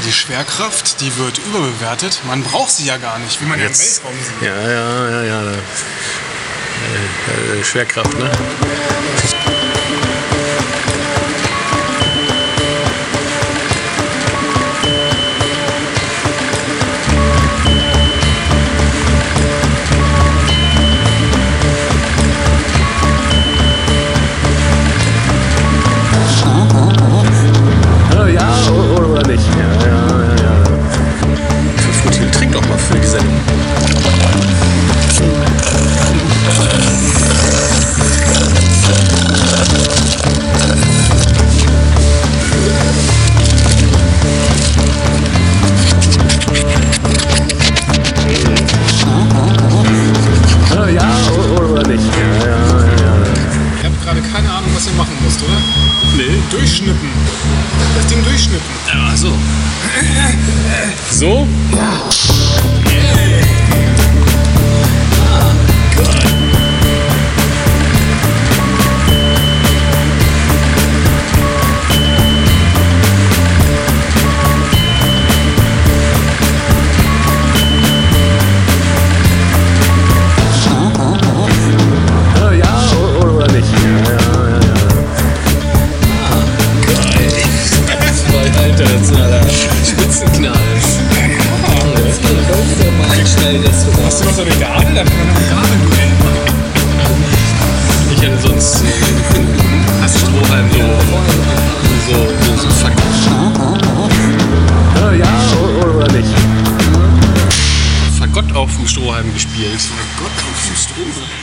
die Schwerkraft, die wird überbewertet. Man braucht sie ja gar nicht, wie man ja im Weltraum sieht. Ja. Schwerkraft, ne? Ja, oder nicht? Ja. Frutil, trink doch mal für die Sendung. Ja, oder nicht? Ja. Ihr habt gerade keine Ahnung, was ihr machen müsst, oder? Nee. Durchschnippen. Das Ding durchschnippen. Ja, so. So? Spitzenknall. Hast du noch so eine Gabel? Da kann man noch eine Gabel machen. Ich hätte sonst Strohhalm so fuck. Ja, oder nicht? Fagott auf dem Strohhalm gespielt. Gott, auf dem Strohhalm.